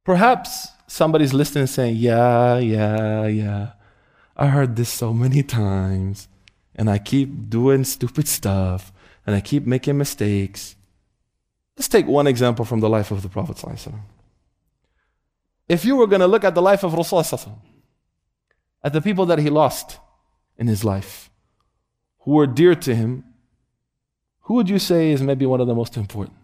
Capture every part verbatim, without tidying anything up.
Perhaps somebody's listening and saying, yeah, yeah, yeah. I heard this so many times, and I keep doing stupid stuff, and I keep making mistakes. Let's take one example from the life of the Prophet ﷺ. If you were going to look at the life of Rasulullah, at the people that he lost in his life, who were dear to him, who would you say is maybe one of the most important?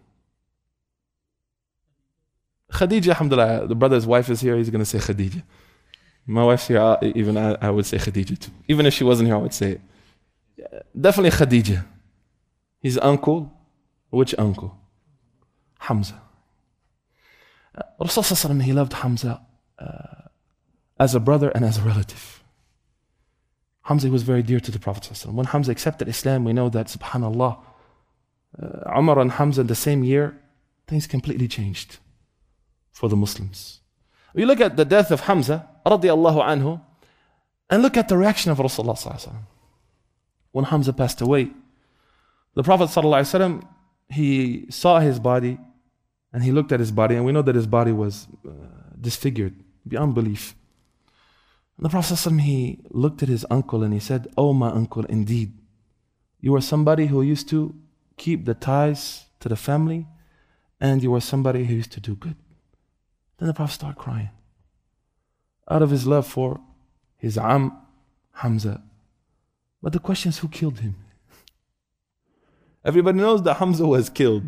Khadija, alhamdulillah, the brother's wife is here, he's going to say Khadija. My wife's here, even I, I would say Khadija too. Even if she wasn't here, I would say it. Definitely Khadija. His uncle, which uncle? Hamza. Rasulullah, he loved Hamza uh, as a brother and as a relative. Hamza was very dear to the Prophet. When Hamza accepted Islam, we know that, subhanAllah, uh, Umar and Hamza in the same year, things completely changed for the Muslims. We look at the death of Hamza, radiallahu anhu, and look at the reaction of Rasulullah. When Hamza passed away, the Prophet ﷺ, he saw his body, and he looked at his body, and we know that his body was uh, disfigured beyond belief. And the Prophet ﷺ, he looked at his uncle and he said, "Oh, my uncle, indeed, you are somebody who used to keep the ties to the family, and you are somebody who used to do good." Then the Prophet started crying out of his love for his Am, Hamza. But the question is, who killed him? Everybody knows that Hamza was killed.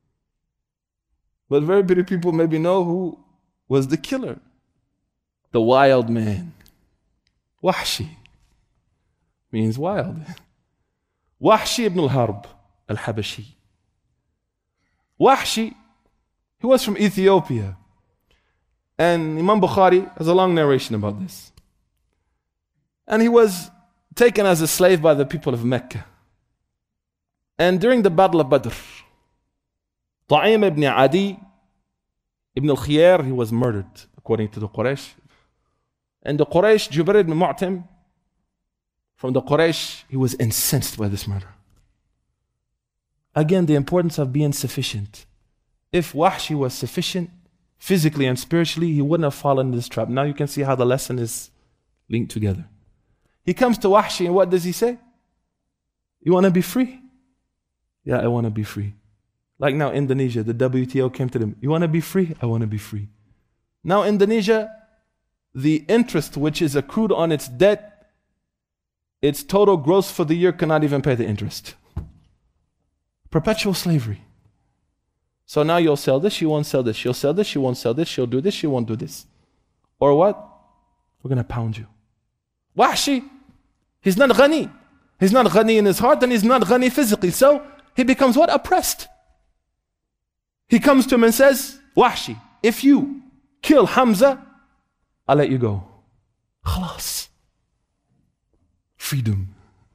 But very few people maybe know who was the killer. The wild man. Wahshi means wild. Wahshi ibn al-Harb al-Habashi. Wahshi, he was from Ethiopia. And Imam Bukhari has a long narration about this. And he was taken as a slave by the people of Mecca. And during the Battle of Badr, Ta'im ibn Adi ibn al-Khiyar, he was murdered, according to the Quraysh. And the Quraysh, Jubair ibn Mu'tim, from the Quraysh, he was incensed by this murder. Again, the importance of being sufficient. If Wahshi was sufficient, physically and spiritually, he wouldn't have fallen in this trap. Now you can see how the lesson is linked together. He comes to Wahshi, and what does he say? You want to be free? Yeah, I want to be free. Like now Indonesia, the W T O came to them. You want to be free? I want to be free. Now Indonesia, the interest which is accrued on its debt, its total gross for the year cannot even pay the interest. Perpetual slavery. So now you'll sell this, she won't sell this. She'll sell this, she won't sell this. She'll do this, she won't do this. Or what? We're going to pound you. Wahshi, he's not ghani. He's not ghani in his heart, and he's not ghani physically. So he becomes what? Oppressed. He comes to him and says, Wahshi, if you kill Hamza, I'll let you go. Khalas. Freedom.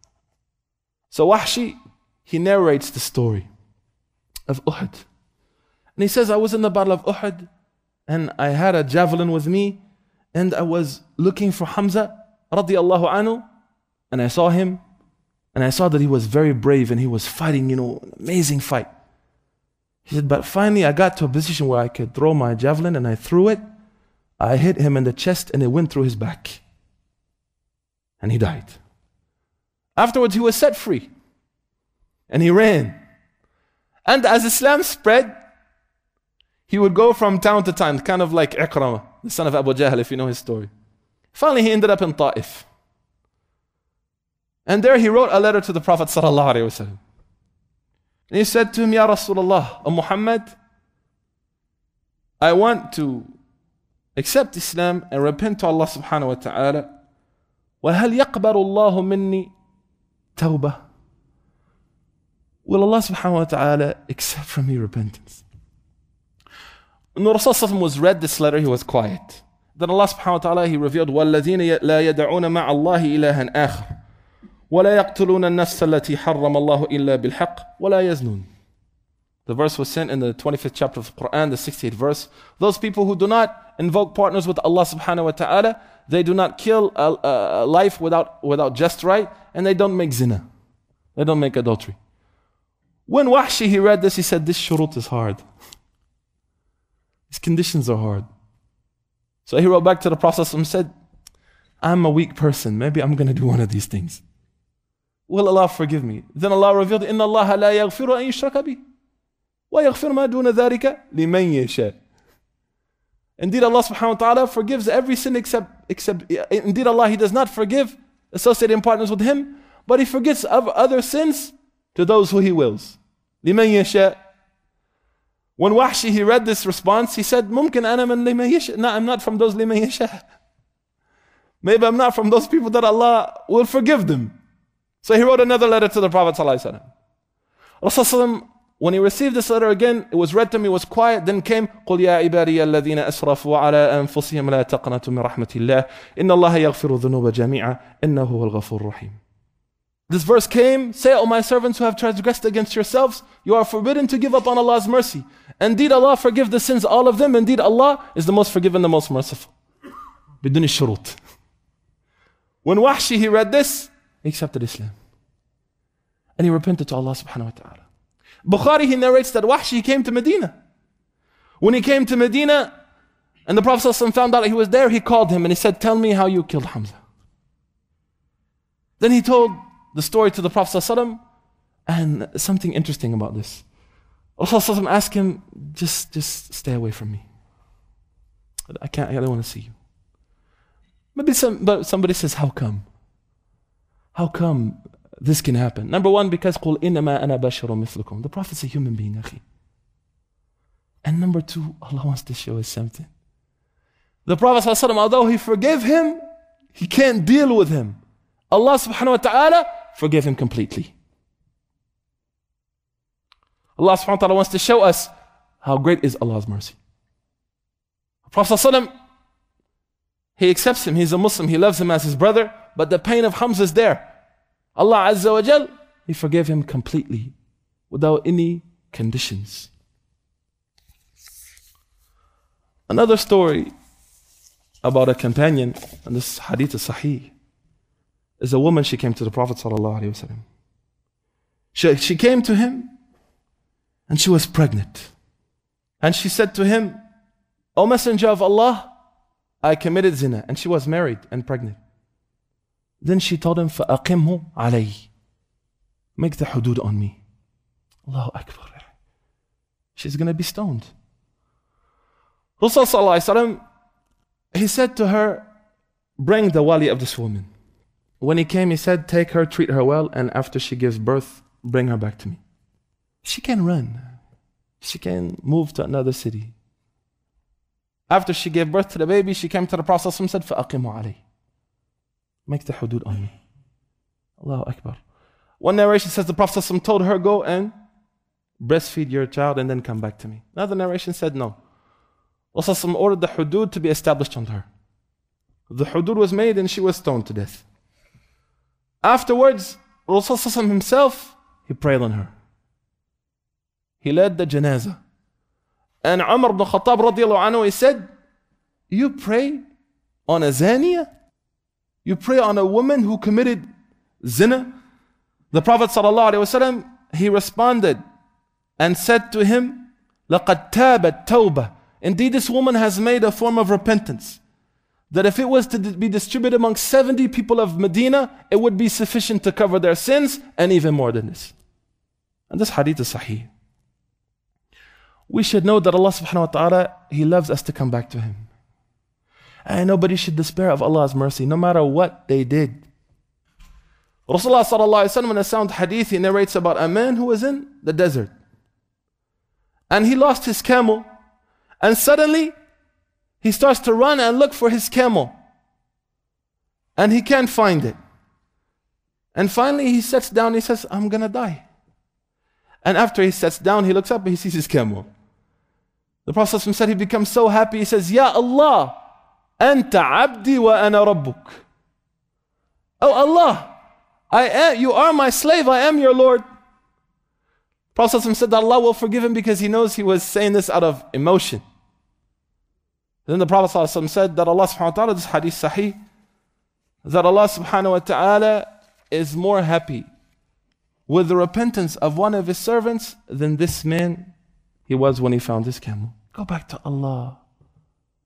So Wahshi, he narrates the story of Uhud. And he says, I was in the battle of Uhud, and I had a javelin with me, and I was looking for Hamza, radiallahu anhu, and I saw him, and I saw that he was very brave, and he was fighting, you know, an amazing fight. He said, but finally I got to a position where I could throw my javelin, and I threw it. I hit him in the chest, and it went through his back. And he died. Afterwards, he was set free. And he ran. And as Islam spread, he would go from town to town, kind of like Ikrama, the son of Abu Jahl, if you know his story. Finally, he ended up in Ta'if. And there he wrote a letter to the Prophet sallallahu alaihi wasallam. And he said to him, Ya Rasulullah, O Muhammad, I want to accept Islam and repent to Allah subhanahu wa ta'ala. وَهَلْ يَقْبَلُ اللَّهُ مِنِّي تَوْبَةً? Will Allah subhanahu wa ta'ala accept from me repentance? When the Rasul was read this letter, he was quiet. Then Allah subhanahu wa ta'ala, he revealed, وَالَّذِينَ لَا يَدَعُونَ مَعَ اللَّهِ إِلَهًا آخَرَ وَلَا يَقْتُلُونَ النَّفْسَ الَّتِي حَرَّمَ اللَّهُ إِلَّا بِالْحَقِّ وَلَا يَزْنُونَ. The verse was sent in the twenty-fifth chapter of the Quran, the sixty-eighth verse. Those people who do not invoke partners with Allah subhanahu wa ta'ala, they do not kill a, a life without, without just right, and they don't make zina. They don't make adultery. When Wahshi, he read this, he said, this shurut is hard. These conditions are hard. So he wrote back to the Prophet and said, I'm a weak person. Maybe I'm going to do one of these things. Will Allah forgive me? Then Allah revealed, إِنَّ اللَّهَ لَا يَغْفِرُ أَن يُشْرَكَ بِهِ وَيَغْفِرُ مَا دُونَ ذَلِكَ لِمَنْ يَشَاءُ. Indeed, Allah subhanahu wa ta'ala forgives every sin except, except, indeed Allah, He does not forgive associating partners with Him, but He forgives other sins to those who He wills. لِمَنْ يَشَاءُ. When Wahshi, he read this response, he said, ممكن أنا من لمن يشاء. No, I'm not from those لمن يشاء. Maybe I'm not from those people that Allah will forgive them. So he wrote another letter to the Prophet ﷺ. Rasulullah, when he received this letter again, it was read to him, it was quiet, then came, قُلْ يَا عِبَادِيَ الَّذِينَ أَسْرَفُوا عَلَىٰ أَنفُسِهِمْ لَا تَقْنَطُوا مِنْ رَحْمَةِ اللَّهِ إِنَّ اللَّهَ يَغْفِرُ الذُّنُوبَ جَمِيعًا إِنَّهُ هُوَ الْغَفُورُ الرَّحِيمُ. This verse came, say, O my servants who have transgressed against yourselves, you are forbidden to give up on Allah's mercy. Indeed, Allah forgives the sins, all of them. Indeed, Allah is the most forgiving, the most merciful. بدون الشروط. When Wahshi, he read this, he accepted Islam. And he repented to Allah subhanahu wa ta'ala. Bukhari, he narrates that Wahshi came to Medina. When he came to Medina, and the Prophet ﷺ found out he was there, he called him and he said, tell me how you killed Hamza. Then he told the story to the Prophet ﷺ, and something interesting about this. Rasulullah asked him, just, just stay away from me. I can't, I don't want to see you. Maybe some, but somebody says, how come? How come this can happen? Number one, because قُلْ إِنَّمَا أَنَا بَشَرٌ مِثْلُكُمْ. The Prophet is a human being, akhi. And number two, Allah wants to show us something. The Prophet ﷺ, although he forgave him, he can't deal with him. Allah subhanahu wa ta'ala forgave him completely. Allah subhanahu wa ta'ala wants to show us how great is Allah's mercy. The Prophet ﷺ, he accepts him, he's a Muslim, he loves him as his brother, but the pain of Hamza is there. Allah Azza wa Jal, He forgave him completely, without any conditions. Another story about a companion, and this hadith is sahih, is a woman, she came to the Prophet sallallahu alaihi wasallam. She, she came to him, and she was pregnant. And she said to him, O Messenger of Allah, I committed zina. And she was married and pregnant. Then she told him, فَأَقِمْهُ عَلَيْهِ. Make the hudud on me. Allahu Akbar. She's going to be stoned. Rasul sallallahu alaihi wasallam, he said to her, bring the wali of this woman. When he came, he said, take her, treat her well, and after she gives birth, bring her back to me. She can run. She can move to another city. After she gave birth to the baby, she came to the Prophet and said, فَأَقِمُ عَلَيْهِ. Make the hudud on me. Allahu Akbar. One narration says the Prophet told her, go and breastfeed your child and then come back to me. Another narration said no. Rasul ordered the hudud to be established on her. The hudud was made and she was stoned to death. Afterwards, Rasul himself, he prayed on her. He led the janazah. And Umar ibn Khattab radiallahu anhu, he said, you pray on a zaniya? You pray on a woman who committed zina? The Prophet sallallahu alaihi wasallam, he responded and said to him, لَقَدْ تَابَتْ تَوْبَةً. Indeed, this woman has made a form of repentance, that if it was to be distributed among seventy people of Medina, it would be sufficient to cover their sins, and even more than this. And this hadith is sahih. We should know that Allah subhanahu wa ta'ala, He loves us to come back to Him. And nobody should despair of Allah's mercy, no matter what they did. Rasulullah sallallahu alaihi wasallam, in a sound hadith, he narrates about a man who was in the desert. And he lost his camel. And suddenly, he starts to run and look for his camel. And he can't find it. And finally, he sits down, he says, I'm gonna die. And after he sits down, he looks up and he sees his camel. The Prophet said he becomes so happy, he says, Ya Allah, Anta abdi wa ana rabbuk. Oh Allah, I am, you are my slave, I am your Lord. The Prophet said that Allah will forgive him because he knows he was saying this out of emotion. Then the Prophet said that Allah subhanahu wa ta'ala, this hadith sahih, that Allah subhanahu wa ta'ala is more happy with the repentance of one of his servants than this man he was when he found his camel. Go back to Allah.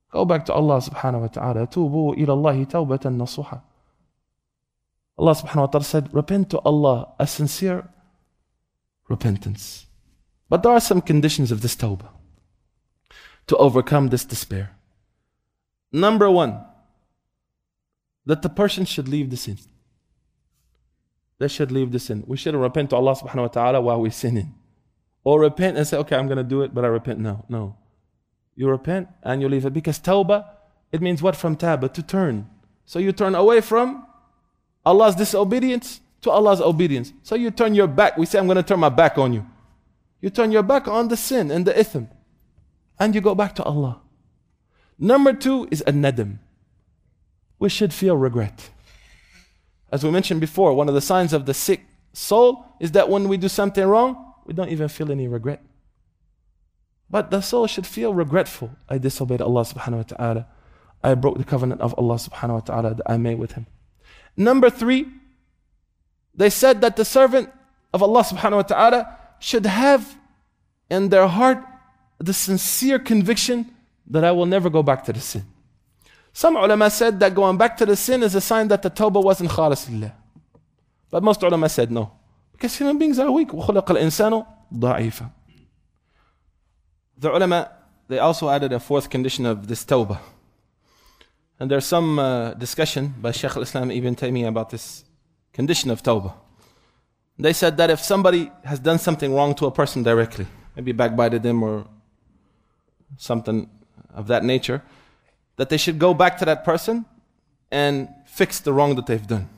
Go back to Allah subhanahu wa ta'ala. Tubu ila Allahi tawbatan nasuha. Allah subhanahu wa ta'ala said, repent to Allah a sincere repentance. But there are some conditions of this tawbah to overcome this despair. Number one, that the person should leave the sin. They should leave the sin. We shouldn't repent to Allah subhanahu wa ta'ala while we're sinning. Or repent and say, okay, I'm going to do it, but I repent now. No. You repent and you leave it. Because tawbah, it means what from taba? To turn. So you turn away from Allah's disobedience to Allah's obedience. So you turn your back. We say, I'm going to turn my back on you. You turn your back on the sin and the ithm. And you go back to Allah. Number two is an-nadam. We should feel regret. As we mentioned before, one of the signs of the sick soul is that when we do something wrong, we don't even feel any regret. But the soul should feel regretful. I disobeyed Allah subhanahu wa ta'ala. I broke the covenant of Allah subhanahu wa ta'ala that I made with Him. Number three, they said that the servant of Allah subhanahu wa ta'ala should have in their heart the sincere conviction that I will never go back to the sin. Some ulama said that going back to the sin is a sign that the tawbah wasn't khalis lillah. But most ulama said no. Because human beings are weak. وَخُلِقَ الْإِنسَانُ ضَعِيفًا. The ulama, they also added a fourth condition of this tawbah. And there's some uh, discussion by Shaykh al-Islam Ibn Taymiyyah about this condition of tawbah. They said that if somebody has done something wrong to a person directly, maybe backbited them or something of that nature, that they should go back to that person and fix the wrong that they've done.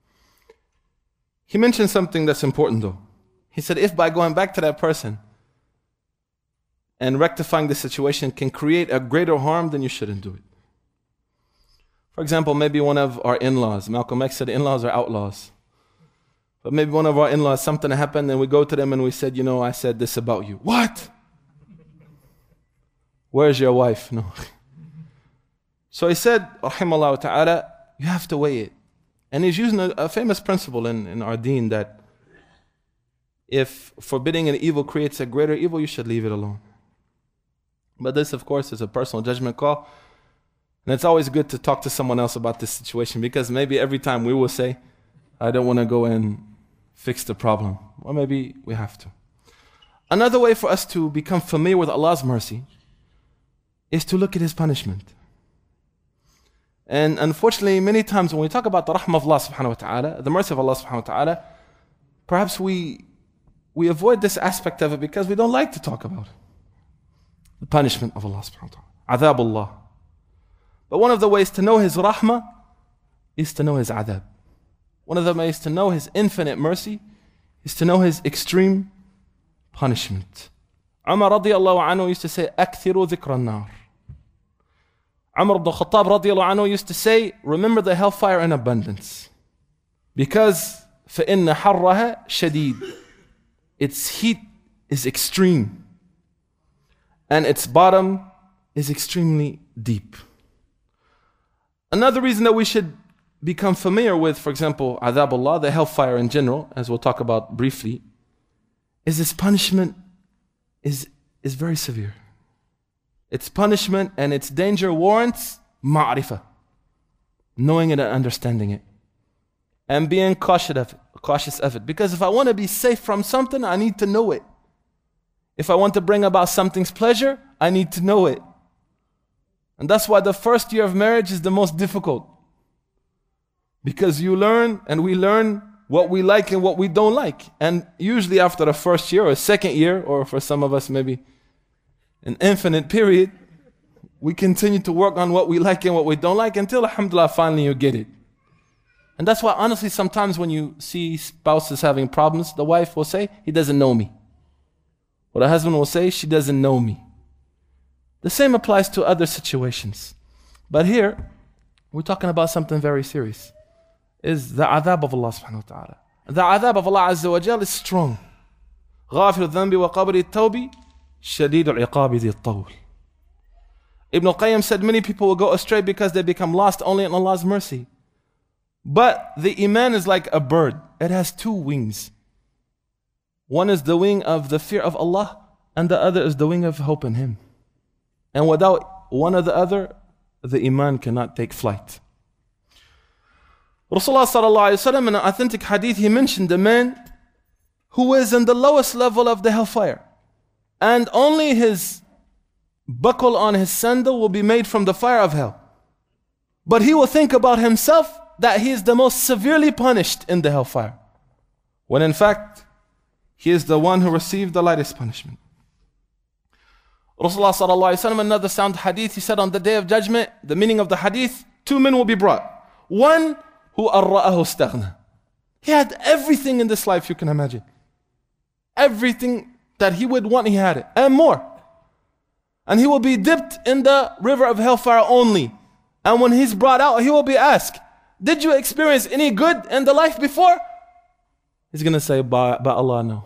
He mentioned something that's important though. He said if by going back to that person and rectifying the situation can create a greater harm, then you shouldn't do it. For example, maybe one of our in-laws, Malcolm X said in-laws are outlaws. But maybe one of our in-laws, something happened and we go to them and we said, you know, I said this about you. What? Where's your wife? No. So he said, rahimahullah ta'ala, you have to weigh it. And he's using a, a famous principle in, in our deen that if forbidding an evil creates a greater evil, you should leave it alone. But this, of course, is a personal judgment call. And it's always good to talk to someone else about this situation because maybe every time we will say, I don't want to go and fix the problem. Or maybe we have to. Another way for us to become familiar with Allah's mercy is to look at His punishment. And unfortunately, many times when we talk about the rahmah of Allah subhanahu wa ta'ala, the mercy of Allah subhanahu wa ta'ala, perhaps we, we avoid this aspect of it because we don't like to talk about it. The punishment of Allah subhanahu wa ta'ala. Adhabullah. But one of the ways to know His rahmah is to know His adhab. One of the ways to know His infinite mercy is to know His extreme punishment. Umar radiallahu anhu used to say, أَكْثِرُوا ذِكْرَ النَّارِ. Umar ibn Khattab radiallahu anhu used to say, remember the hellfire in abundance. Because فَإِنَّ حَرَّهَا شَدِيد. Its heat is extreme. And its bottom is extremely deep. Another reason that we should become familiar with, for example, Adhabullah, the hellfire in general, as we'll talk about briefly, is its punishment is, is very severe. Its punishment and its danger warrants ma'rifah, knowing it and understanding it, and being cautious of it, cautious of it. Because if I want to be safe from something, I need to know it. If I want to bring about something's pleasure, I need to know it. And that's why the first year of marriage is the most difficult. Because you learn and we learn what we like and what we don't like. And usually after the first year or second year, or for some of us maybe an infinite period, we continue to work on what we like and what we don't like until, alhamdulillah, finally you get it. And that's why honestly sometimes when you see spouses having problems, the wife will say, he doesn't know me. Or the husband will say, she doesn't know me. The same applies to other situations. But here, we're talking about something very serious. Is the adhab of Allah subhanahu wa ta'ala. The adhab of Allah azza wa jal is strong. غافر الذنب وقابل التوب شديد العقاب ذي الطول. Ibn al-Qayyim said many people will go astray because they become lost only in Allah's mercy. But the iman is like a bird. It has two wings. One is the wing of the fear of Allah, and the other is the wing of hope in Him. And without one or the other, the iman cannot take flight. Rasulullah sallallahu alayhi wa sallam, in an authentic hadith, he mentioned the man who is in the lowest level of the hellfire, and only his buckle on his sandal will be made from the fire of hell. But he will think about himself that he is the most severely punished in the hellfire, when in fact he is the one who received the lightest punishment. Rasulullah sallallahu alayhi wa sallam, another sound hadith, he said on the day of judgment, the meaning of the hadith, two men will be brought. One who arra'ahu staghna. He had everything in this life you can imagine. Everything that he would want, he had it, and more. And he will be dipped in the river of hellfire only. And when he's brought out, he will be asked, did you experience any good in the life before? He's going to say, by, by Allah, no.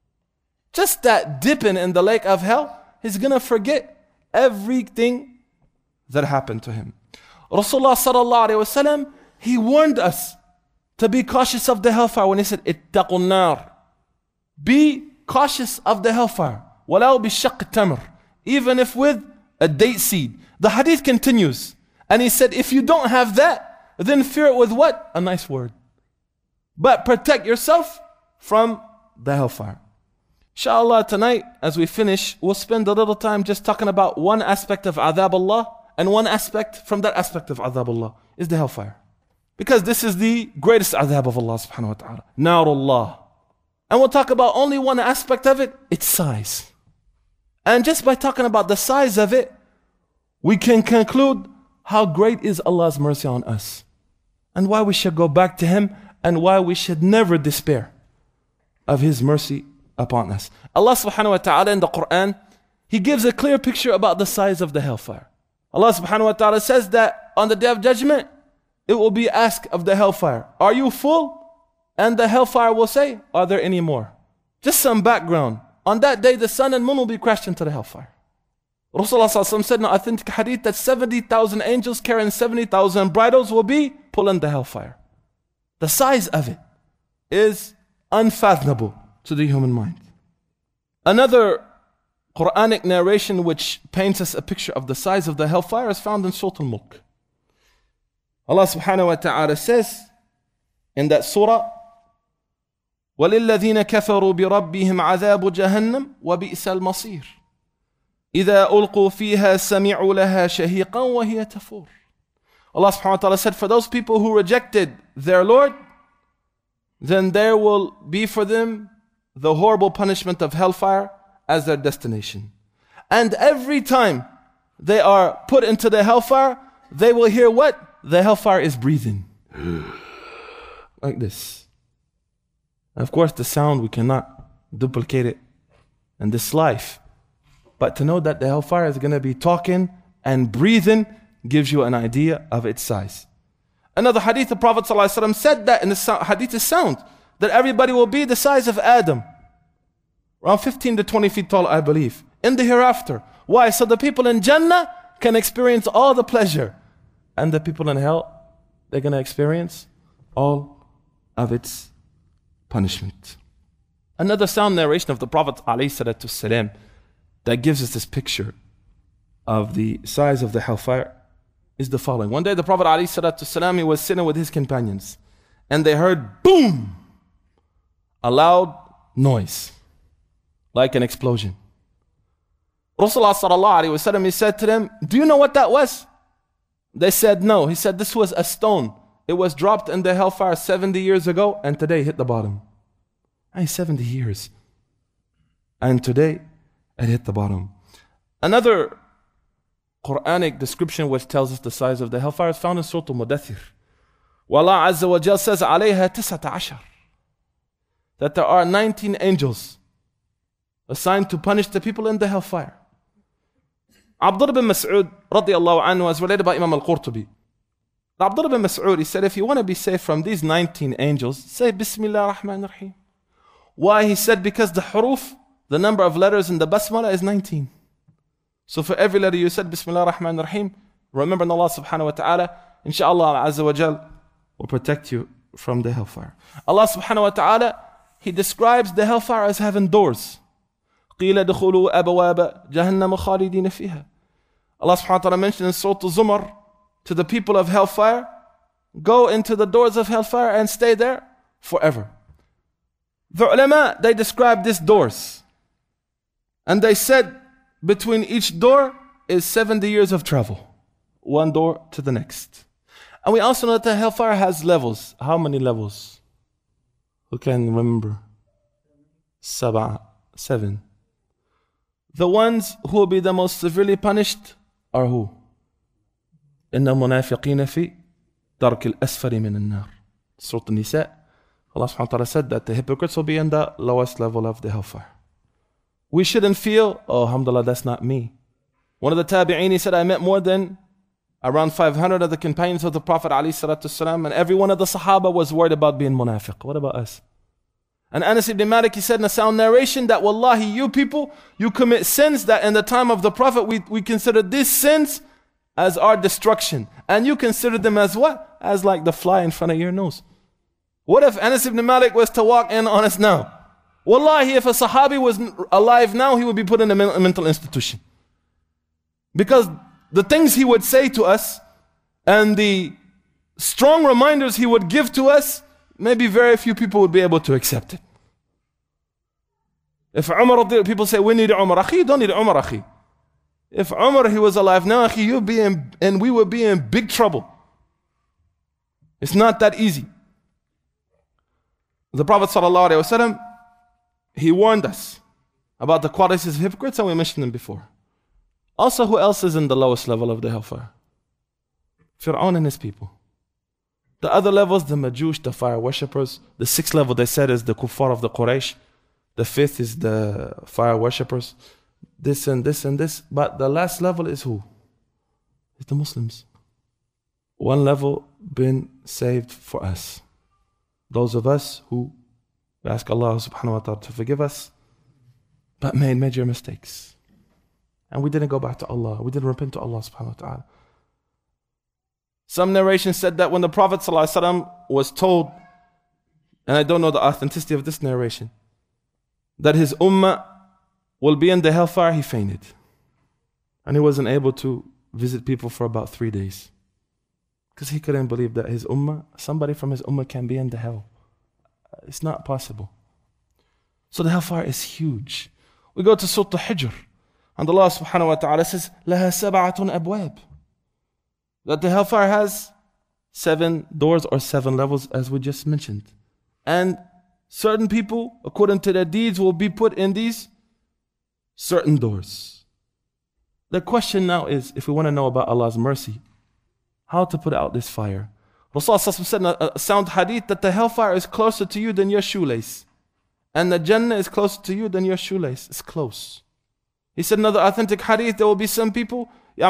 Just that dipping in the lake of hell, he's going to forget everything that happened to him. Rasulullah sallallahu alayhi wa sallam, he warned us to be cautious of the hellfire when he said, ittaqun nar. Be cautious of the hellfire. Walau bi shaqq tamr. Even if with a date seed. The hadith continues. And he said, if you don't have that, then fear it with what? A nice word. But protect yourself from the hellfire. Inshallah, tonight, as we finish, we'll spend a little time just talking about one aspect of Adhab Allah, and one aspect from that aspect of Adhab Allah is the hellfire. Because this is the greatest Adhab of Allah subhanahu wa ta'ala. Narullah. And we'll talk about only one aspect of it, its size. And just by talking about the size of it, we can conclude how great is Allah's mercy on us, and why we should go back to Him, and why we should never despair of His mercy upon us. Allah subhanahu wa ta'ala in the Quran, He gives a clear picture about the size of the hellfire. Allah subhanahu wa ta'ala says that on the day of judgment, it will be asked of the hellfire, are you full? And the hellfire will say, are there any more? Just some background. On that day, the sun and moon will be crashed into the hellfire. Rasulullah sallallahu alaihi wasallam said in an authentic hadith that seventy thousand angels carrying seventy thousand bridles will be pulling the hellfire. The size of it is unfathomable to the human mind. Another Quranic narration which paints us a picture of the size of the hellfire is found in Surah Al-Mulk. Allah subhanahu wa ta'ala says in that surah, وَلِلَّذِينَ كَفَرُوا بِرَبِّهِمْ عَذَابُ جَهَنَّمْ وَبِئْسَ الْمَصِيرُ إِذَا أُلْقُوا فِيهَا سَمِعُوا لَهَا شَهِيقًا وَهِيَ تَفُورُ. Allah subhanahu wa ta'ala said, for those people who rejected their Lord, then there will be for them the horrible punishment of hellfire as their destination. And every time they are put into the hellfire, they will hear what? The hellfire is breathing. Like this. And of course, the sound, we cannot duplicate it in this life. But to know that the hellfire is going to be talking and breathing gives you an idea of its size. Another hadith, the Prophet ﷺ said that, and the hadith is sound, that everybody will be the size of Adam. Around fifteen to twenty feet tall, I believe, in the hereafter. Why? So the people in Jannah can experience all the pleasure. And the people in hell, they're going to experience all of its punishment. Another sound narration of the Prophet ﷺ that gives us this picture of the size of the hellfire is the following. One day the Prophet ﷺ, he was sitting with his companions, and they heard boom, a loud noise, like an explosion. Rasulullah sallallahu alaihi wasallam, he said to them, do you know what that was? They said no. He said, this was a stone. It was dropped in the hellfire seventy years ago, and today hit the bottom. Hey, seventy years. And today it hit the bottom. Another Quranic description which tells us the size of the hellfire is found in Surah Al-Mudaththir. Allah Azza wa Jal says, عَلَيْهَا تِسْعَةَ عَشَرٍ, that there are nineteen angels assigned to punish the people in the hellfire. Abdullah bin Mas'ud radiallahu anhu, as related by Imam Al-Qurtubi. Abdullah bin Mas'ud, he said, if you want to be safe from these nineteen angels, say Bismillah ar-Rahman ar-Rahim. Why? He said, because the huruf, the number of letters in the Basmala is nineteen. So for every letter you said Bismillah ar-Rahman ar-Rahim, remembering Allah subhanahu wa ta'ala, inshallah Azza wa Jal will protect you from the hellfire. Allah subhanahu wa ta'ala, He describes the hellfire as having doors. قِيلَ دُخُلُوا أَبْوَابَ جَهَنَّمَ خَالِدِينَ فِيهَا. Allah subhanahu wa ta'ala mentioned in Surah Al-Zumar to the people of hellfire, go into the doors of hellfire and stay there forever. The ulama, they described these doors. And they said between each door is seventy years of travel. One door to the next. And we also know that the hellfire has levels. How many levels? Who can remember? Sab'a, seven. The ones who will be the most severely punished are who? إن المنافقين في درك الأسفل من النار. Surah An-Nisa. Allah subhanahu wa ta'ala said that the hypocrites will be in the lowest level of the hellfire. We shouldn't feel, oh, alhamdulillah, that's not me. One of the tabi'een, he said, I met more than around five hundred of the companions of the Prophet ﷺ, and every one of the Sahaba was worried about being munafiq. What about us? And Anas ibn Malik, he said in a sound narration that, wallahi, you people, you commit sins that in the time of the Prophet, we, we considered these sins as our destruction. And you consider them as what? As like the fly in front of your nose. What if Anas ibn Malik was to walk in on us now? Wallahi, if a Sahabi was alive now, he would be put in a mental institution. Because the things he would say to us and the strong reminders he would give to us, maybe very few people would be able to accept it. If Umar, people say, we need Umar. Akhi, you don't need Umar, akhi. If Umar, he was alive now, akhi, you'd be in, and we would be in big trouble. It's not that easy. The Prophet ﷺ, he warned us about the qualities of hypocrites, and we mentioned them before. Also, who else is in the lowest level of the hellfire? Fir'aun and his people. The other levels, the Majush, the fire worshippers. The sixth level, they said, is the kuffar of the Quraysh. The fifth is the fire worshippers. This and this and this. But the last level is who? It's the Muslims. One level been saved for us. Those of us who we ask Allah subhanahu wa ta'ala to forgive us, but made major mistakes. And we didn't go back to Allah. We didn't repent to Allah subhanahu wa ta'ala. Some narration said that when the Prophet ﷺ was told, and I don't know the authenticity of this narration, that his ummah will be in the hellfire, he fainted. And he wasn't able to visit people for about three days. Because he couldn't believe that his ummah, somebody from his ummah can be in the hell. It's not possible. So the hellfire is huge. We go to Surah Al-Hijr. And Allah subhanahu wa ta'ala says, لَهَا سَبَعَةٌ أَبْوَابٌ. That the hellfire has seven doors or seven levels, as we just mentioned. And certain people, according to their deeds, will be put in these certain doors. The question now is, if we want to know about Allah's mercy, how to put out this fire. Rasulullah said in a sound hadith that the hellfire is closer to you than your shoelace. And the Jannah is closer to you than your shoelace. It's close. He said in another authentic hadith, there will be some people,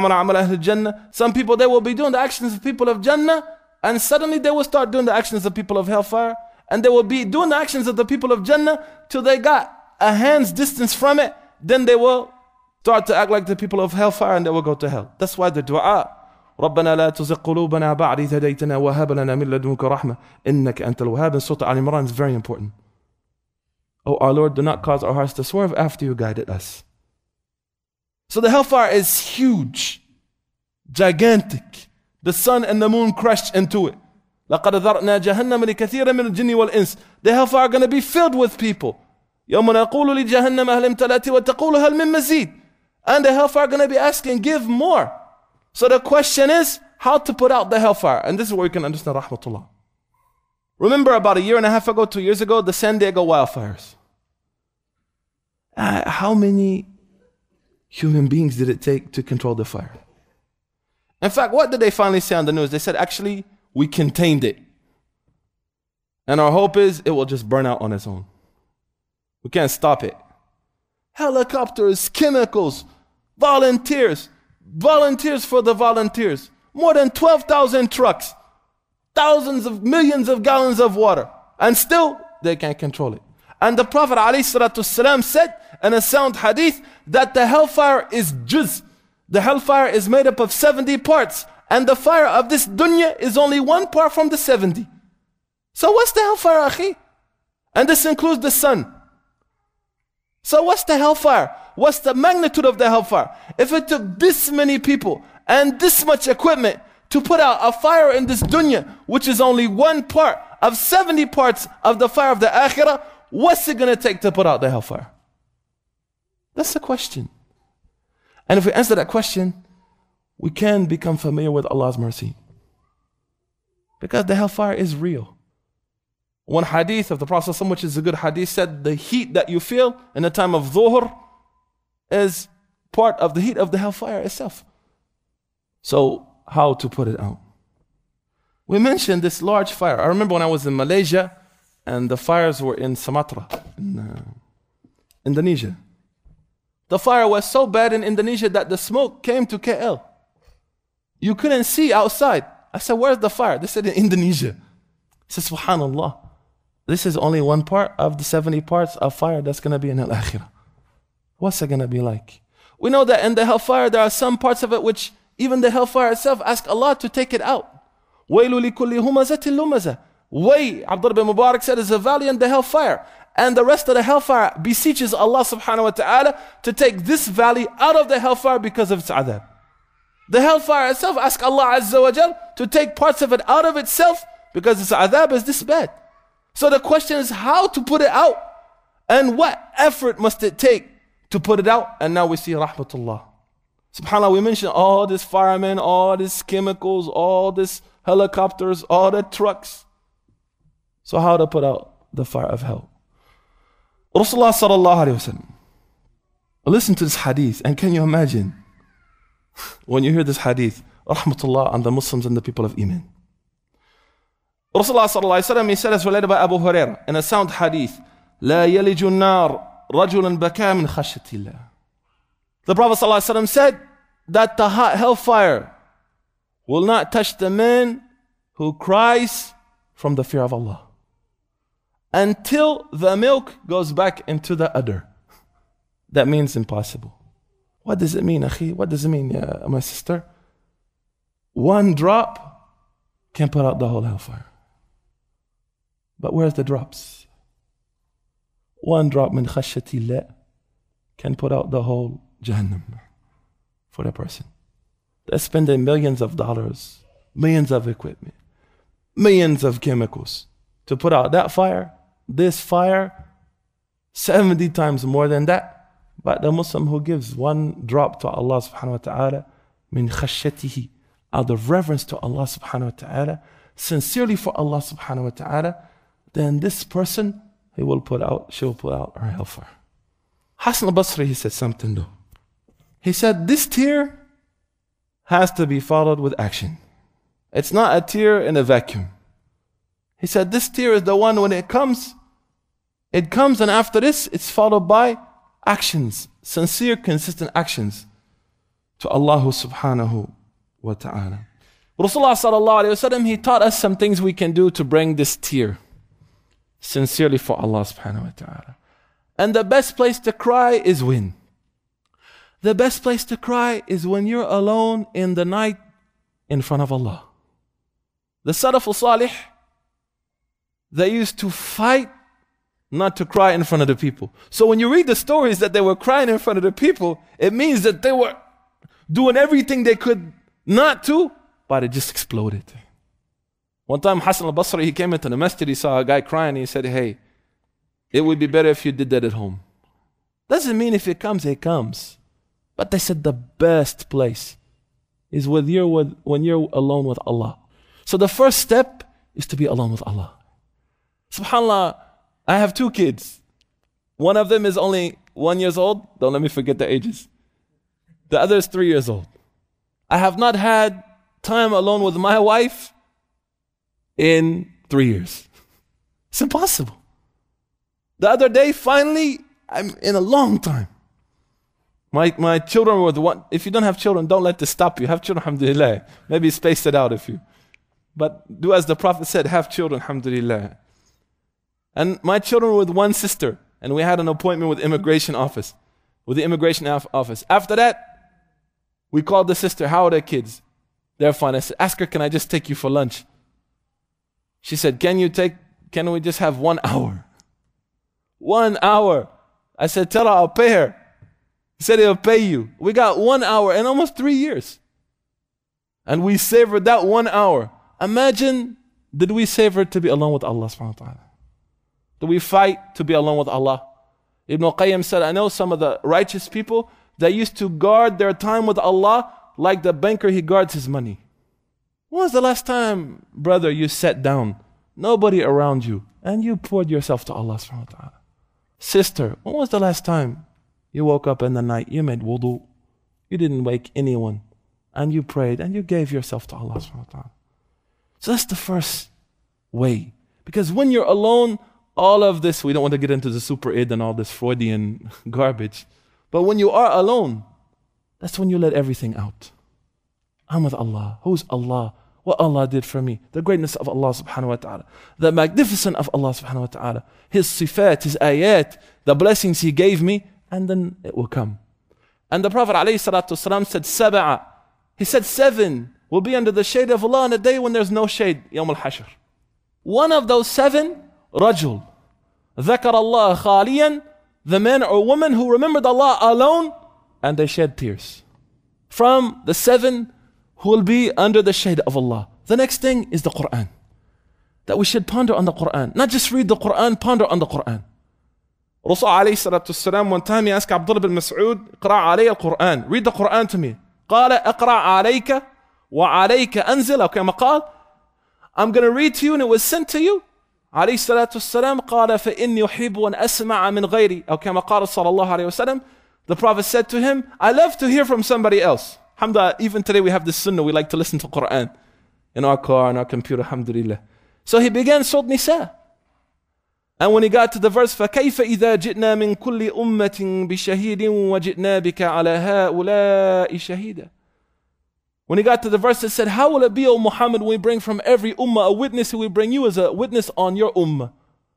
some people, they will be doing the actions of people of Jannah, and suddenly they will start doing the actions of people of hellfire, and they will be doing the actions of the people of Jannah till they got a hand's distance from it, then they will start to act like the people of hellfire and they will go to hell. That's why the dua, رَبَّنَا لَا تُزِغْ قُلُوبَنَا بَعْدِ إِذْ هَدَيْتَنَا وَهَبْ لَنَا مِن لَدُنكَ رَحْمَةً إِنَّكَ أَنْتَ الْوَهَّابُ in Surah Al-Imran is very important. Oh our Lord, do not cause our hearts to swerve after you guided us. So the hellfire is huge, gigantic. The sun and the moon crashed into it. لَقَدْ ذَرْنَا جَهَنَّمَ لِكَثِيرٍ مِنَ الْجِنِّ وَالْإِنسِ. The hellfire are going to be filled with people. يَوْمَ نَقُولُ لِجَهَنَّمَ هَلْ امْتَلَأْتِ وَتَقُولُ هَلْ مِن مَزِيدٍ. And the hellfire are going to be asking, give more. So the question is, how to put out the hellfire. And this is where you can understand rahmatullah. Remember about a year and a half ago, two years ago, the San Diego wildfires. Uh, how many human beings did it take to control the fire? In fact, what did they finally say on the news? They said, actually, we contained it. And our hope is it will just burn out on its own. We can't stop it. Helicopters, chemicals, volunteers, volunteers for the volunteers. More than twelve thousand trucks, thousands of millions of gallons of water. And still, they can't control it. And the Prophet ﷺ said in a sound hadith that the hellfire is juz. The hellfire is made up of seventy parts. And the fire of this dunya is only one part from the seventy. So what's the hellfire, akhi? And this includes the sun. So what's the hellfire? What's the magnitude of the hellfire? If it took this many people and this much equipment to put out a fire in this dunya, which is only one part of seventy parts of the fire of the akhirah, what's it going to take to put out the hellfire? That's the question. And if we answer that question, we can become familiar with Allah's mercy. Because the hellfire is real. One hadith of the Prophet, which is a good hadith, said the heat that you feel in the time of dhuhr is part of the heat of the hellfire itself. So, how to put it out? We mentioned this large fire. I remember when I was in Malaysia and the fires were in Sumatra, in uh, Indonesia. The fire was so bad in Indonesia that the smoke came to K L. You couldn't see outside. I said, where's the fire? They said in Indonesia. I said, subhanallah. This is only one part of the seventy parts of fire that's going to be in Al-Akhirah. What's it going to be like? We know that in the hellfire there are some parts of it which even the hellfire itself ask Allah to take it out. وَيْلُ لِكُلِّ هُمَزَةٍ لُمَزَةٍ Way, Abdullah bin Mubarak said, is a valley in the hellfire. And the rest of the hellfire beseeches Allah subhanahu wa ta'ala to take this valley out of the hellfire because of its adhab. The hellfire itself asks Allah Azza wa Jal to take parts of it out of itself because its adhab is this bad. So the question is how to put it out and what effort must it take to put it out. And now we see rahmatullah. SubhanAllah, we mentioned all these firemen, all these chemicals, all these helicopters, all the trucks. So how to put out the fire of hell? Rasulullah sallallahu alayhi wa sallam. Listen to this hadith, and can you imagine when you hear this hadith, rahmatullah on the Muslims and the people of Iman. Rasulullah sallallahu alayhi wa sallam, he said, as related by Abu Hurairah in a sound hadith, لا يلج النار رجل بكى من خشية الله. The Prophet sallallahu alayhi wa sallam said that the hot hellfire will not touch the man who cries from the fear of Allah until the milk goes back into the udder. That means impossible. What does it mean, akhi? What does it mean, yeah, my sister? One drop can put out the whole hellfire. But where's the drops? One drop min khashyatillah can put out the whole Jahannam for a person. They're spending millions of dollars, millions of equipment, millions of chemicals to put out that fire, this fire, seventy times more than that. But the Muslim who gives one drop to Allah subhanahu wa ta'ala, min khashyatihi, out of reverence to Allah subhanahu wa ta'ala, sincerely for Allah subhanahu wa ta'ala, then this person, he will put out, she will put out her hellfire. Hassan al-Basri, he said something though. He said, this tear has to be followed with action. It's not a tear in a vacuum. He said, this tear is the one when it comes, it comes and after this, it's followed by actions, sincere, consistent actions to Allah subhanahu wa ta'ala. Rasulullah sallallahu alayhi wa sallam, he taught us some things we can do to bring this tear sincerely for Allah subhanahu wa ta'ala. And the best place to cry is when? The best place to cry is when you're alone in the night in front of Allah. The Salaf al-Salih, they used to fight not to cry in front of the people. So when you read the stories that they were crying in front of the people, it means that they were doing everything they could not to, but it just exploded. One time Hassan al-Basri, he came into the masjid, he saw a guy crying, he said, hey, it would be better if you did that at home. Doesn't mean if it comes, it comes. But they said the best place is with you're with, when you're alone with Allah. So the first step is to be alone with Allah. SubhanAllah, I have two kids. One of them is only one years old. Don't let me forget the ages. The other is three years old. I have not had time alone with my wife in three years. It's impossible. The other day, finally, I'm in a long time. My my children were the one. If you don't have children, don't let this stop you. Have children, alhamdulillah. Maybe space it out if you. But do as the Prophet said, have children, alhamdulillah. And my children were with one sister, and we had an appointment with immigration office, with the immigration office. After that, we called the sister, how are the kids? They're fine. I said, ask her, can I just take you for lunch? She said, can you take, can we just have one hour? One hour. I said, tell her I'll pay her. He said he'll pay you. We got one hour in almost three years. And we savored that one hour. Imagine, did we savor to be alone with Allah subhanahu wa ta'ala? Do we fight to be alone with Allah? Ibn al-Qayyim said, I know some of the righteous people that used to guard their time with Allah like the banker, he guards his money. When was the last time, brother, you sat down, nobody around you, and you poured yourself to Allah subhanahu wa ta'ala? Sister, when was the last time you woke up in the night, you made wudu, you didn't wake anyone, and you prayed, and you gave yourself to Allah subhanahu wa ta'ala? So that's the first way. Because when you're alone, all of this, we don't want to get into the super id and all this Freudian garbage. But when you are alone, that's when you let everything out. I'm with Allah. Who's Allah? What Allah did for me. The greatness of Allah subhanahu wa ta'ala. The magnificence of Allah subhanahu wa ta'ala. His sifat, His ayat, the blessings He gave me, and then it will come. And the Prophet alayhi salatu wasalam said, Saba'a. He said seven will be under the shade of Allah on a day when there's no shade, Yawm al-Hashr. One of those seven, Rajul. ذكر الله خاليا, the man or woman who remembered Allah alone and they shed tears. From the seven who will be under the shade of Allah. The next thing is the Quran. That we should ponder on the Quran. Not just read the Quran, ponder on the Quran. Rasul alayhi salatu wasalam, one time he asked Abdullah bin Mas'ud, اقرأ علي القرآن. Read the Quran to me. قال اقرأ عليك وعليك أنزل. أو كما قال, I'm going to read to you and it was sent to you. عليه الصلاة والسلام قال فإني أحب أن أسمع من غيري أو كما قال صلى الله عليه وسلم. The Prophet said to him, I love to hear from somebody else. Alhamdulillah, even today we have this sunnah, we like to listen to Quran in our car, in our computer, alhamdulillah. So he began Surah Nisa. And when he got to the verse, فَكَيْفَ إِذَا جِئْنَا مِنْ كُلِّ أُمَّةٍ بِشَهِيدٍ وَجِئْنَا بِكَ عَلَى هَؤُلَاءِ شَهِيدًا. When he got to the verse that said, how will it be, O Muhammad, when we bring from every ummah a witness who will bring you as a witness on your ummah?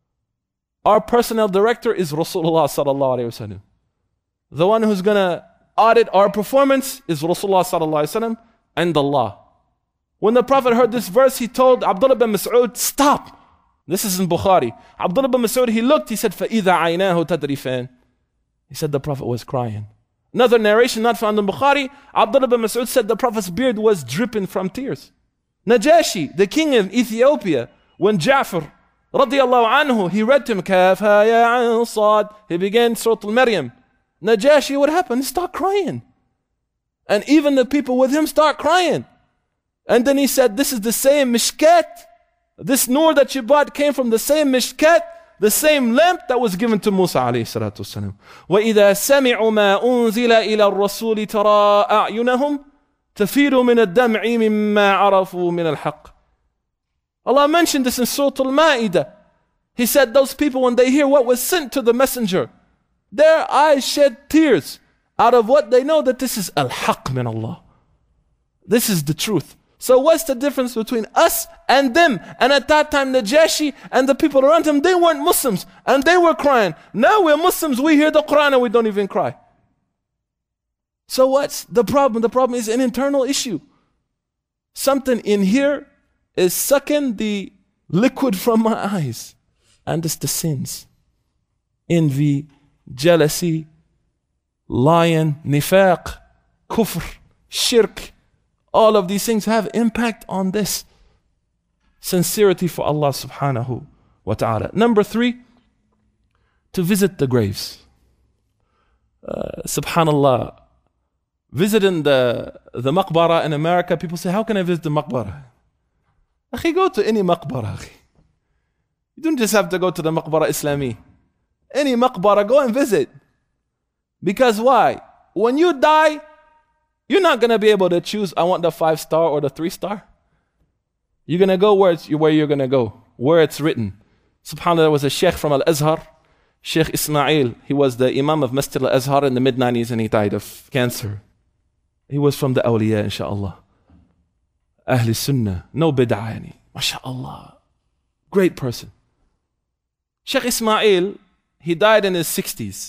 Our personnel director is Rasulullah sallallahu alayhi wa sallam. The one who's going to audit our performance is Rasulullah sallallahu alayhi wa sallam and Allah. When the Prophet heard this verse, he told Abdullah bin Mas'ud, stop. This is in Bukhari. Abdullah bin Mas'ud, he looked, he said, فَإِذَا عَيْنَاهُ تَدْرِفَانِ. He said the Prophet was crying. Another narration not found in Bukhari, Abdullah bin Mas'ud said the Prophet's beard was dripping from tears. Najashi, the king of Ethiopia, when Ja'far, radiyallahu anhu, he read to him, Kafha ya an Sad, he began Surah Al-Maryam. Najashi, what happened? He started crying. And even the people with him start crying. And then he said, this is the same mishkat. This nur that you bought came from the same mishkat, the same lamp that was given to Musa alayhi salatu wasalam. وَإِذَا سَمِعُوا مَا أُنزِلَ إِلَى الرَّسُولِ تَرَى أَعْيُنَهُمْ تَفِيضُ مِنَ الدَّمْعِ مِمَّا عَرَفُوا مِنَ الْحَقِّ. Allah mentioned this in Surah Al-Ma'idah. He said those people, when they hear what was sent to the messenger, their eyes shed tears out of what they know that this is al-haq min Allah. This is the truth. So what's the difference between us and them? And at that time, Najashi and the people around him, they weren't Muslims and they were crying. Now we're Muslims, we hear the Quran and we don't even cry. So what's the problem? The problem is an internal issue. Something in here is sucking the liquid from my eyes. And it's the sins. Envy, jealousy, lying, nifaq, kufr, shirk. All of these things have impact on this. Sincerity for Allah subhanahu wa ta'ala. Number three, to visit the graves. Uh, subhanallah. Visiting the, the maqbara in America, people say, how can I visit the maqbara? Akhi, go to any maqbara. Akhi. You don't just have to go to the maqbara Islami. Any maqbara, go and visit. Because why? When you die, you're not going to be able to choose, I want the five star or the three star. You're going to go where, it's, where you're going to go, where it's written. SubhanAllah, there was a sheikh from Al-Azhar, Sheikh Ismail. He was the Imam of Masjid Al-Azhar in the mid nineties and he died of cancer. He was from the awliya, inshaAllah. Ahl Sunnah, no bid'ah, yani. MashaAllah. Great person. Sheikh Ismail, he died in his sixties.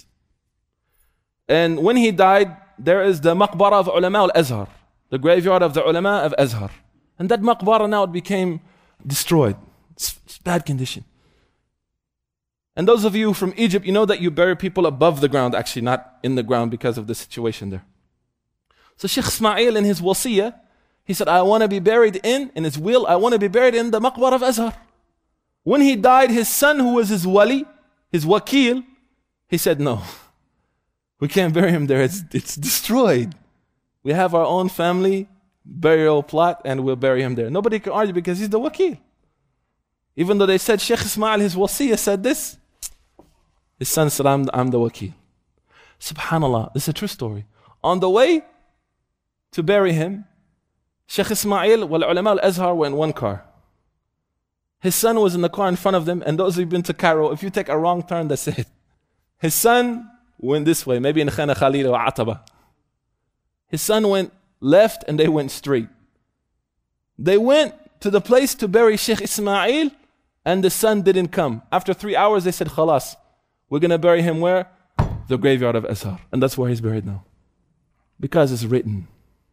And when he died, there is the maqbara of ulama al-Azhar, the graveyard of the ulama of Azhar. And that maqbara now it became destroyed. It's, it's bad condition. And those of you from Egypt, you know that you bury people above the ground, actually not in the ground because of the situation there. So Sheikh Ismail in his wasiyah, He said, I want to be buried in, in his will, I want to be buried in the maqbar of Azhar. When he died, his son, who was his wali, his wakil, he said, no, we can't bury him there. It's, it's destroyed. We have our own family burial plot and we'll bury him there. Nobody can argue because he's the wakil. Even though they said Sheikh Ismail, his wasiyah said this, his son said, I'm, I'm the wakil. Subhanallah, this is a true story. On the way to bury him, Sheikh Ismail wal ulama al-Azhar were in one car. His son was in the car in front of them, and those who've been to Cairo, if you take a wrong turn, that's it. His son went this way, maybe in Khana Khalil or Ataba. His son went left and they went straight. They went to the place to bury Sheikh Ismail, and the son didn't come. After three hours, they said, Khalas, we're going to bury him where? The graveyard of Azhar. And that's where he's buried now. Because it's written.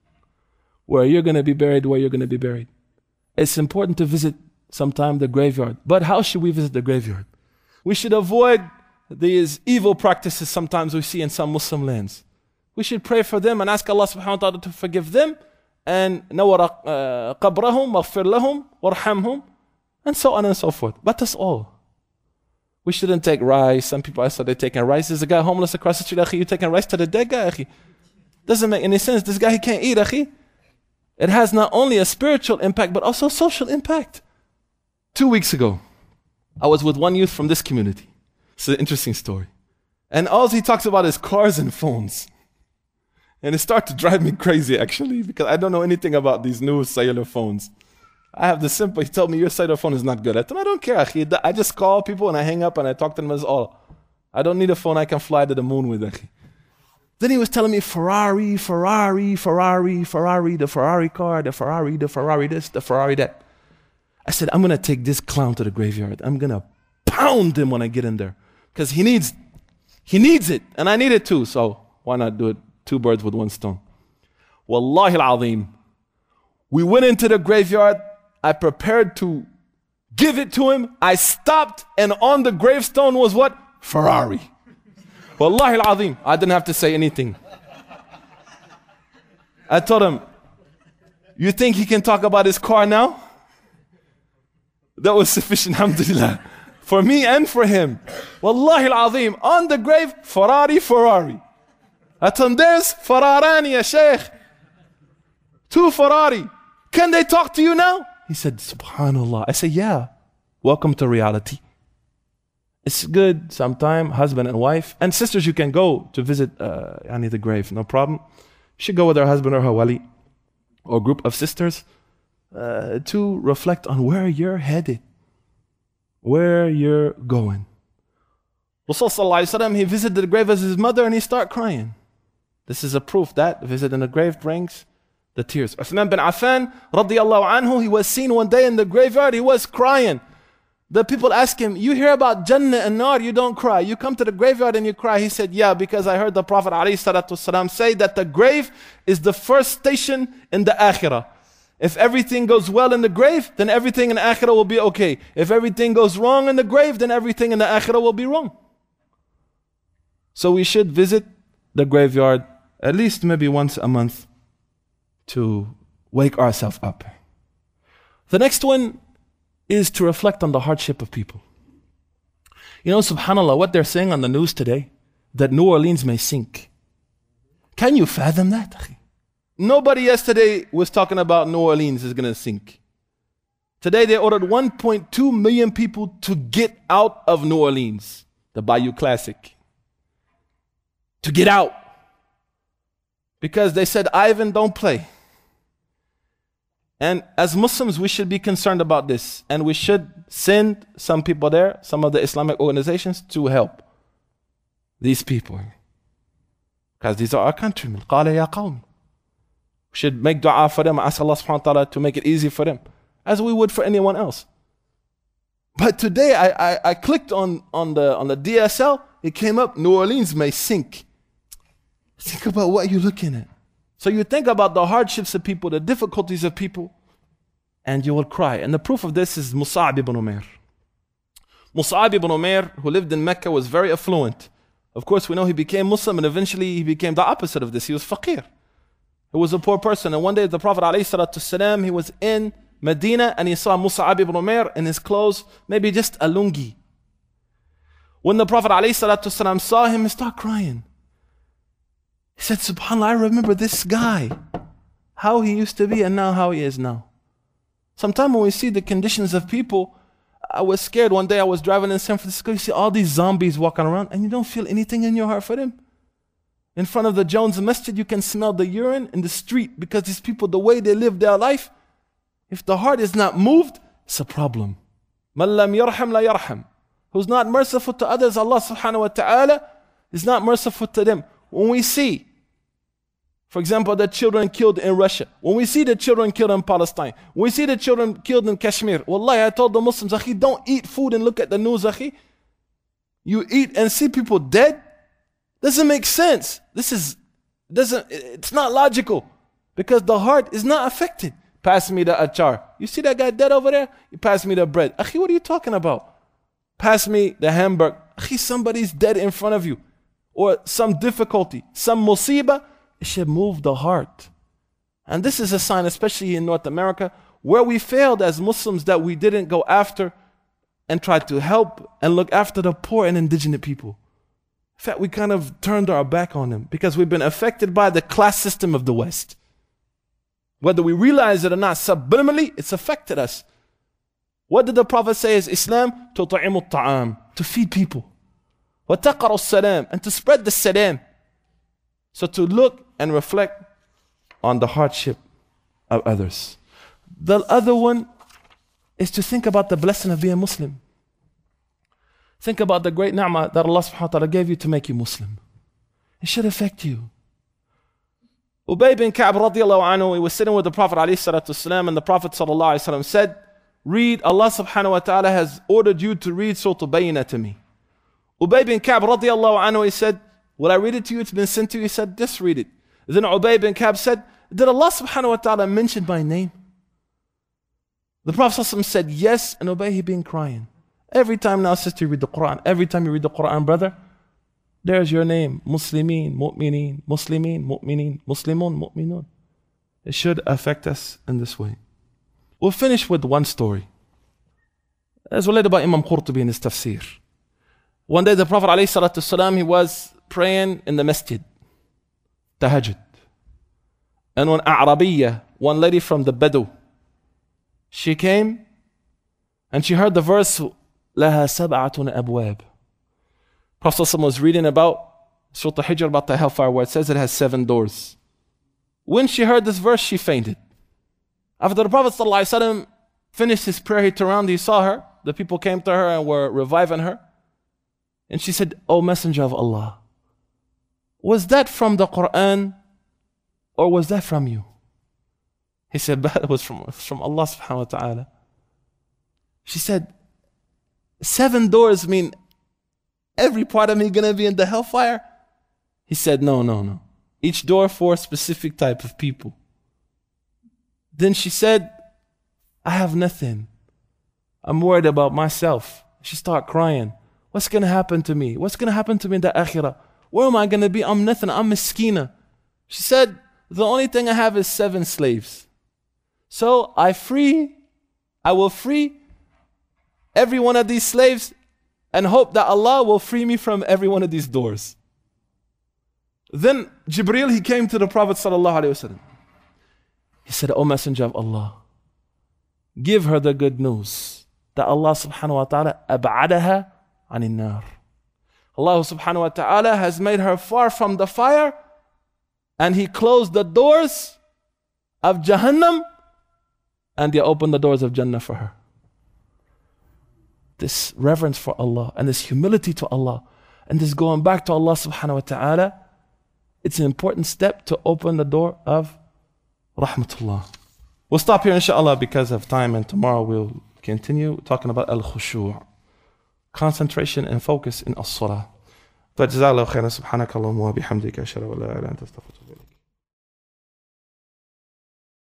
Where you're going to be buried, where you're going to be buried. It's important to visit sometime the graveyard. But how should we visit the graveyard? We should avoid these evil practices sometimes we see in some Muslim lands. We should pray for them and ask Allah subhanahu wa ta'ala to forgive them and nawara qabrahum, maghfir lahum, warhamhum, and so on and so forth. But that's all. We shouldn't take rice. Some people I saw they're taking rice. There's a guy homeless across the street, akhi. You taking rice to the dead guy, akhi. Doesn't make any sense. This guy, he can't eat, akhi. It has not only a spiritual impact, but also social impact. Two weeks ago, I was with one youth from this community. It's an interesting story. And all he talks about is cars and phones. And it started to drive me crazy, actually, because I don't know anything about these new cellular phones. I have the simple, he told me your cellular phone is not good. I told him, I don't care, akhi. I just call people and I hang up and I talk to them as all. I don't need a phone I can fly to the moon with, akhi. Then he was telling me Ferrari, Ferrari, Ferrari, Ferrari, the Ferrari car, the Ferrari, the Ferrari this, the Ferrari that. I said, I'm going to take this clown to the graveyard. I'm going to pound him when I get in there. Because he needs, he needs it. And I need it too. So why not do it? Two birds with one stone. Wallahi al-azim. We went into the graveyard. I prepared to give it to him. I stopped, and on the gravestone was what? Ferrari. Wallahi al-azim. I didn't have to say anything. I told him, you think he can talk about his car now? That was sufficient, alhamdulillah, for me and for him. Wallahi al-azim. On the grave, Ferrari, Ferrari. I told him, there's Ferrarani, ya Sheikh. Two Ferrari. Can they talk to you now? He said, Subhanallah. I said, yeah. Welcome to reality. It's good sometime, husband and wife. And sisters, you can go to visit uh, yani the grave, no problem. You should go with her husband or her wali, or group of sisters, uh, to reflect on where you're headed, where you're going. Rasul sallallahu alayhi wa sallam, he visited the grave as his mother and he started crying. This is a proof that visiting the grave brings the tears. Uthman bin Affan, radiyallahu anhu, he was seen one day in the graveyard, he was crying. The people asked him, you hear about Jannah and Nar, you don't cry. You come to the graveyard and you cry. He said, yeah, because I heard the Prophet ﷺ say that the grave is the first station in the Akhirah. If everything goes well in the grave, then everything in the Akhirah will be okay. If everything goes wrong in the grave, then everything in the Akhirah will be wrong. So we should visit the graveyard at least maybe once a month to wake ourselves up. The next one is to reflect on the hardship of people. You know, subhanAllah, what they're saying on the news today, that New Orleans may sink. Can you fathom that? Nobody yesterday was talking about New Orleans is going to sink. Today they ordered one point two million people to get out of New Orleans, the Bayou Classic. To get out. Because they said, Ivan, don't play. And as Muslims, we should be concerned about this. And we should send some people there, some of the Islamic organizations, to help these people. Because these are our countrymen. قَالَ يَا قَوْمِ. We should make dua for them and ask Allah subhanahu wa ta'ala to make it easy for them, as we would for anyone else. But today I, I, I clicked on, on, the, on the D S L, it came up, New Orleans may sink. Think about what you're looking at. So you think about the hardships of people, the difficulties of people, and you will cry. And the proof of this is Mus'ab ibn Umair. Mus'ab ibn Umair, who lived in Mecca, was very affluent. Of course, we know he became Muslim and eventually he became the opposite of this. He was faqir. who was a poor person. And one day the Prophet ﷺ, he was in Medina and he saw Mus'ab ibn Umair in his clothes, maybe just a lungi. When the Prophet ﷺ saw him, he started crying. He said, SubhanAllah, I remember this guy, how he used to be and now how he is now. Sometimes when we see the conditions of people, I was scared. One day I was driving in San Francisco, you see all these zombies walking around and you don't feel anything in your heart for them. In front of the Jones Masjid, you can smell the urine in the street because these people, the way they live their life, if the heart is not moved, it's a problem. مَنْ لَمْ يَرْحَمْ لَا يَرْحَمْ. Who's not merciful to others, Allah subhanahu wa ta'ala is not merciful to them. When we see, for example, the children killed in Russia, when we see the children killed in Palestine, when we see the children killed in Kashmir, wallahi, I told the Muslims, akhi, don't eat food and look at the news, akhi. You eat and see people dead? Doesn't make sense. This is, doesn't, it's not logical because the heart is not affected. Pass me the achar. You see that guy dead over there? You pass me the bread. Akhi, what are you talking about? Pass me the hamburger. Akhi, somebody's dead in front of you. Or some difficulty, some musibah, it should move the heart. And this is a sign, especially in North America, where we failed as Muslims that we didn't go after and try to help and look after the poor and indigenous people. In fact, we kind of turned our back on them because we've been affected by the class system of the West. Whether we realize it or not, subliminally, it's affected us. What did the Prophet say is Islam? تُطْعِمُ الطَّعَامِ, to feed people. وَتَقَرُ السَّلَامِ, and to spread the salam. So to look and reflect on the hardship of others. The other one is to think about the blessing of being Muslim. Think about the great ni'mah that Allah subhanahu wa ta'ala gave you to make you Muslim. It should affect you. Ubay bin Ka'b radiallahu anhu, he was sitting with the Prophet alayhi salatu wasalam, and the Prophet sallallahu alayhi wasallam said, read, Allah subhanahu wa ta'ala has ordered you to read Surah Bayyinah to me. Ubay bin Ka'b radiallahu anhu, he said, will I read it to you? It's been sent to you. He said, just read it. Then Ubay bin Ka'b said, did Allah subhanahu wa ta'ala mention my name? The Prophet sallallahu alayhi wasallam said, yes, and Ubay, he been crying. Every time now, sister, you read the Quran. Every time you read the Quran, brother, there's your name. Muslimin, mu'mineen, Muslimin, mu'mineen, Muslimun, mu'minun. It should affect us in this way. We'll finish with one story. As related by Imam Qurtubi in his tafsir. One day the Prophet ﷺ, he was praying in the masjid, tahajjud. And when A'rabiyya, one lady from the Badu, she came and she heard the verse, لَهَا سَبْعَةٌ أَبْوَابٌ. Prophet ﷺ was reading about Surah Al-Hijr, about the hellfire, where it says it has seven doors. When she heard this verse, she fainted. After the Prophet ﷺ finished his prayer, he turned around, he saw her. The people came to her and were reviving her. And she said, O Messenger of Allah, was that from the Quran or was that from you? He said, that was from, from Allah subhanahu wa ta'ala. She said, seven doors mean every part of me gonna be in the hellfire? He said, no, no, no. Each door for a specific type of people. Then she said, I have nothing. I'm worried about myself. She started crying. What's going to happen to me? What's going to happen to me in the akhirah? Where am I going to be? I'm nothing. I'm miskina. She said, the only thing I have is seven slaves. So I free, I will free every one of these slaves and hope that Allah will free me from every one of these doors. Then Jibreel, he came to the Prophet sallallahu alaihi wasallam. He said, O Messenger of Allah, give her the good news that Allah subhanahu wa ta'ala ab'adaha anin nar. Allah subhanahu wa ta'ala has made her far from the fire and He closed the doors of Jahannam and He opened the doors of Jannah for her. This reverence for Allah and this humility to Allah and this going back to Allah subhanahu wa ta'ala, it's an important step to open the door of rahmatullah. We'll stop here inshallah because of time, and tomorrow we'll continue talking about al-khushu', concentration and focus in as-salah. فجزاك الله خيرا سبحانك اللهم وبحمدك أشهد أن لا إله إلا أنت أستغفرك.